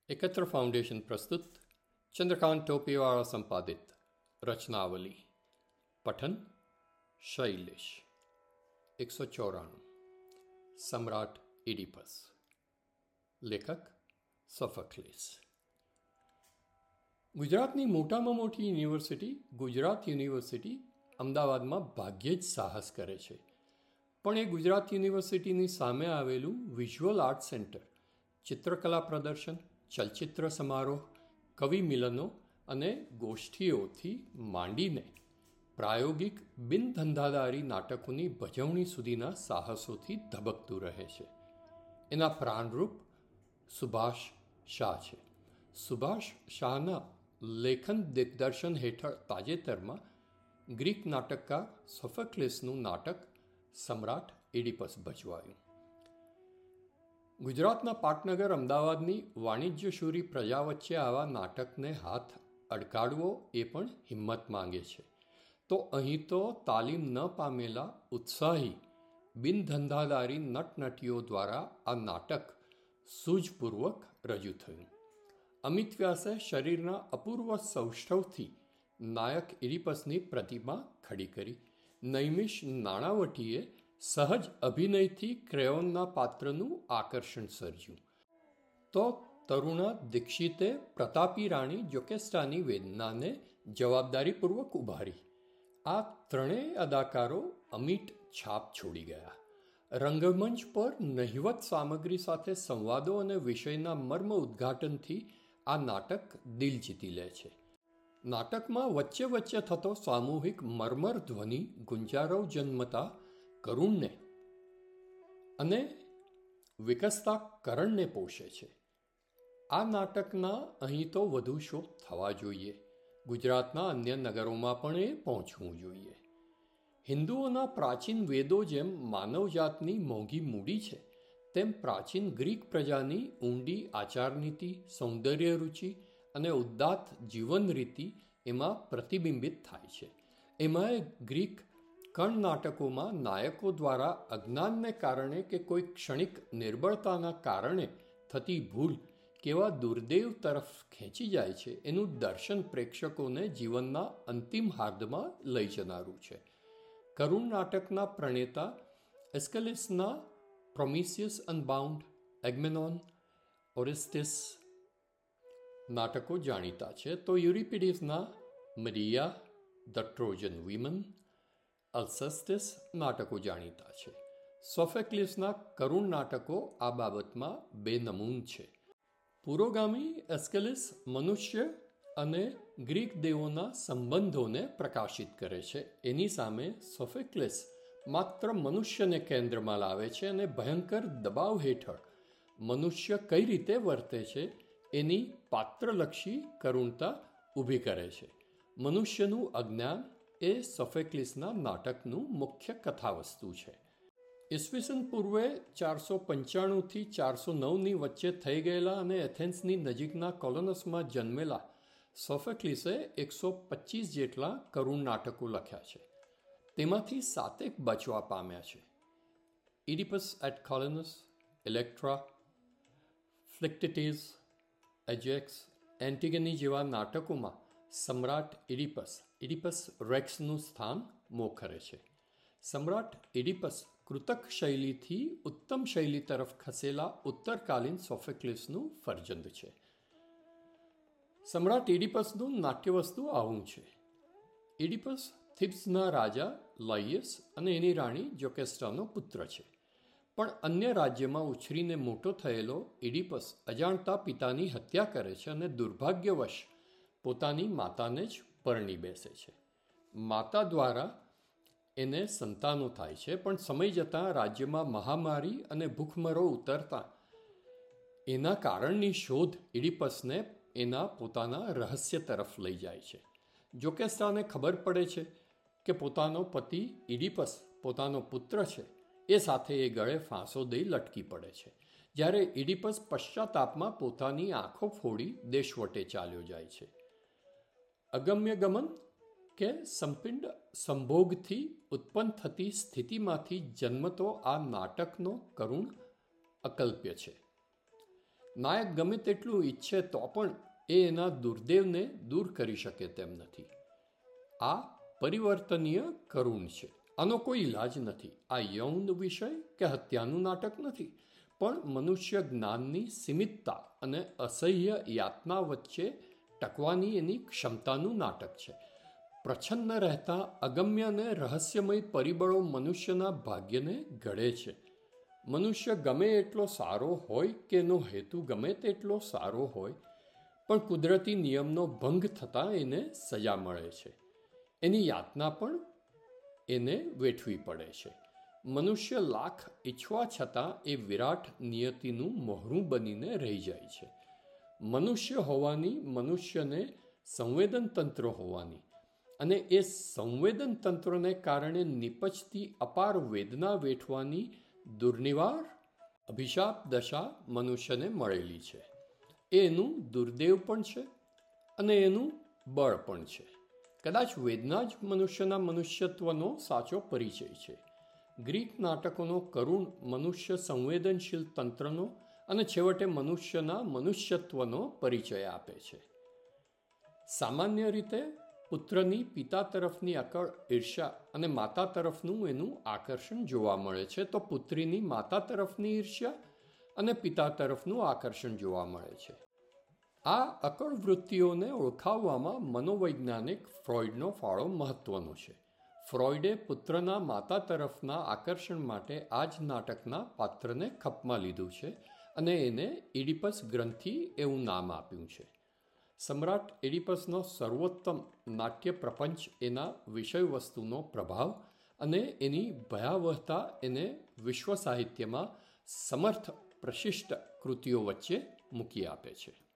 एकत्र फाउंडेशन प्रस्तुत चंद्रकांत टोपीवाला संपादित रचनावली पठन शैलेश 194 सम्राट इडिपस लेखक સોફોક્લિસ। ગુજરાતની મોટામાં મોટી યુનિવર્સિટી ગુજરાત યુનિવર્સિટી અમદાવાદમાં ભાગ્યે જ સાહસ કરે છે, પણ એ ગુજરાત યુનિવર્સિટીની સામે આવેલું વિઝ્યુઅલ આર્ટ સેન્ટર ચિત્રકલા પ્રદર્શન, ચલચિત્ર સમારોહ, કવિ મિલનો અને ગોષ્ઠીઓથી માંડીને પ્રાયોગિક બિનધંધાદારી નાટકોની ભજવણી સુધીના સાહસોથી ધબકતું રહે છે। એના પ્રાણરૂપ સુભાષ શાહ છે। સુભાષ શાહના લેખન દિગ્દર્શન હેઠળ તાજેતરમાં ગ્રીક નાટકકાર સોફોક્લિસનું નાટક સમ્રાટ ઇડિપસ ભજવાયું। ગુજરાતના પાટનગર અમદાવાદની વાણિજ્યશૂરી પ્રજા વચ્ચે આવા નાટકને હાથ અડકાડવો એ પણ હિંમત માંગે છે, તો અહીં તો તાલીમ ન પામેલા ઉત્સાહી બિનધંધાદારી નટનટીઓ દ્વારા આ નાટક સૂઝપૂર્વક રજૂ થયું। અમિત વ્યાસે શરીરના અપૂર્વ સૌષ્ઠવથી નાયક ઇડિપસની પ્રતિમા ખડી કરી। નૈમિષ નાણાવટીએ સહજ અભિનયથી ક્રેયોનના પાત્રનું આકર્ષણ સર્જ્યું, તો તરુણા દીક્ષિતે પ્રતાપી રાણી જોકેસ્ટાની વેદનાને જવાબદારીપૂર્વક ઉભારી। આ ત્રણેય અદાકારો અમીટ છાપ છોડી ગયા। રંગમંચ પર નહિવત સામગ્રી સાથે સંવાદો અને વિષયના મર્મ ઉદ્ઘાટનથી આ નાટક દિલ જીતી લે છે। નાટકમાં વચ્ચે વચ્ચે થતો સામૂહિક મર્મર ધ્વનિ ગુંજારવ જન્મતા કરુણને અને વિકસતા કરણને પોષે છે। આ નાટકના અહીં તો વધુ શો થવા જોઈએ, ગુજરાતના અન્ય નગરોમાં પણ એ પહોંચવું જોઈએ। હિન્દુઓના પ્રાચીન વેદો જેમ માનવજાતની મોંઘી મૂડી છે, તેમ પ્રાચીન ગ્રીક પ્રજાની ઊંડી આચારનીતિ, સૌંદર્ય રુચિ અને ઉદાત્ત જીવન રીતિ એમાં પ્રતિબિંબિત થાય છે। એમાંય ગ્રીક કણ નાટકોમાં નાયકો દ્વારા અજ્ઞાનને કારણે કે કોઈ ક્ષણિક નિર્બળતાના કારણે થતી ભૂલ કેવા દુર્દેવ તરફ ખેંચી જાય છે, એનું દર્શન પ્રેક્ષકોને જીવનના અંતિમ હાર્દમાં લઈ જનારું છે। કરુણ નાટકના પ્રણેતા એસ્કેલિસના પ્રોમિસિયસ અનબાઉન્ડ, એગ્મેનોન, ઓરેસ્ટિસ નાટકો જાણીતા છે, તો યુરિપિડિસના મરિયા, ધ ટ્રોજન વિમન, અલ્સેસ્ટિસ નાટકો જાણીતા છે। સોફોક્લિસના કરુણ નાટકો આ બાબતમાં બેનમૂન છે। પુરોગામી એસ્કેલિસ મનુષ્ય અને ગ્રીક દેવોના સંબંધોને પ્રકાશિત કરે છે, એની સામે સોફોક્લિસ માત્ર મનુષ્યને કેન્દ્રમાં લાવે છે અને ભયંકર દબાવ હેઠળ મનુષ્ય કઈ રીતે વર્તે છે એની પાત્રલક્ષી કરુણતા ઊભી કરે છે। મનુષ્યનું અજ્ઞાન એ સોફોક્લિસના નાટકનું મુખ્ય કથાવસ્તુ છે। ઈસવીસન પૂર્વે 495થી 409ની વચ્ચે થઈ ગયેલા અને એથેન્સની નજીકના કોલોનસમાં જન્મેલા સોફોક્લિસે 125 જેટલા કરુણ નાટકો લખ્યા છે। તેમાંથી 7 બચવા પામ્યા છે। ઇડિપસ એટ કોલોનસ, ઇલેક્ટ્રા, ફ્લિક્ટિટીઝ, એજેક્સ, એન્ટિગની જેવા નાટકોમાં સમ્રાટ ઇડિપસ રેક્સનું સ્થાન મોખરે છે। સમ્રાટ ઇડિપસ કૃતક શૈલીથી ઉત્તમ શૈલી તરફ ખસેલા ઉત્તરકાલીન સોફોક્લિસનું ફરજંદ છે। સમ્રાટ ઇડિપસનું નાટ્યવસ્તુ આવું છે। ઇડિપસ થિબ્સના રાજા લાઇયસ અને એની રાણી જોકેસ્ટાનો પુત્ર છે, પણ અન્ય રાજ્યમાં ઉછરીને મોટો થયેલો ઇડિપસ અજાણતા પિતાની હત્યા કરે છે અને દુર્ભાગ્યવશ પોતાની માતાને જ પરણી બેસે છે। માતા દ્વારા એને સંતાનો થાય છે, પણ સમય જતાં રાજ્યમાં મહામારી અને ભૂખમરો ઉતરતા એના કારણની શોધ ઇડિપસને એના પોતાના રહસ્ય તરફ લઈ જાય છે। જોકેસ્ટાને ખબર પડે છે કે પોતાનો પતિ ઇડિપસ પોતાનો પુત્ર છે, એ સાથે એ ગળે ફાંસો દઈ લટકી પડે છે, જ્યારે ઇડિપસ પશ્ચાતાપમાં પોતાની આંખો ફોડી દેશવટે ચાલ્યો જાય છે। અગમ્ય ગમન કે સંપિંડ સંભોગથી ઉત્પન્ન થતી સ્થિતિમાંથી જન્મતો આ નાટકનો કરુણ અકલ્પ્ય છે। નાયક ગમે તેટલું ઈચ્છે તો પણ એ એના દુર્દેવને દૂર કરી શકે તેમ નથી. આ પરિવર્તનીય કરુણ છે. આનો કોઈ ઇલાજ નથી. આ યૌન વિષય કે હત્યાનું નાટક નથી, પણ મનુષ્ય જ્ઞાનની સીમિતતા અને અસહ્ય યાતના વચ્ચે ટકવાની એની ક્ષમતાનું નાટક છે. પ્રચ્છન્ન રહેતા અગમ્ય અને રહસ્યમય પરિબળો મનુષ્યના ભાગ્યને ઘડે છે. મનુષ્ય ગમે એટલો સારો હોય કે એનો હેતુ ગમે તેટલો સારો હોય, પણ કુદરતી નિયમનો ભંગ થતાં એને સજા મળે છે. એની યાતના પણ એને વેઠવી પડે છે. મનુષ્ય લાખ ઈચ્છવા છતાં એ વિરાટ નિયતિનું મોહરું બનીને રહી જાય છે. મનુષ્ય હોવાની, મનુષ્યને સંવેદન તંત્ર હોવાની અને એ સંવેદન તંત્રને કારણે નિપજતી અપાર વેદના વેઠવાની દુર્નિવાર અભિશાપ દશા મનુષ્યને મળેલી છે. એ એનું દુર્દેવ પણ છે અને એનું બળ પણ છે. કદાચ વેદના જ મનુષ્યના મનુષ્યત્વનો સાચો પરિચય છે. ગ્રીક નાટકોનો કરુણ મનુષ્ય સંવેદનશીલ તંત્રનો અને છેવટે મનુષ્યના મનુષ્યત્વનો પરિચય આપે છે. સામાન્ય રીતે પુત્રની પિતા તરફની અકળ ઈર્ષ્યા અને માતા તરફનું એનું આકર્ષણ જોવા મળે છે, તો પુત્રીની માતા તરફની ઈર્ષ્યા અને પિતા તરફનું આકર્ષણ જોવા મળે છે. આ અકળ વૃત્તિઓને ઓળખાવવામાં મનોવૈજ્ઞાનિક ફ્રોઇડનો ફાળો મહત્વનો છે. ફ્રોઇડે પુત્રના માતા તરફના આકર્ષણ માટે આ જ નાટકના પાત્રને ખપમાં લીધું છે અને એને ઇડિપસ ગ્રંથિ એવું નામ આપ્યું છે. સમ્રાટ એડિપસનો સર્વોત્તમ નાટ્ય પ્રપંચ એના વિષયવસ્તુનો પ્રભાવ અને એની ભયાવહતા એને વિશ્વ સાહિત્યમાં સમર્થ પ્રશિષ્ટ કૃતિઓ વચ્ચે મૂકી આપે છે.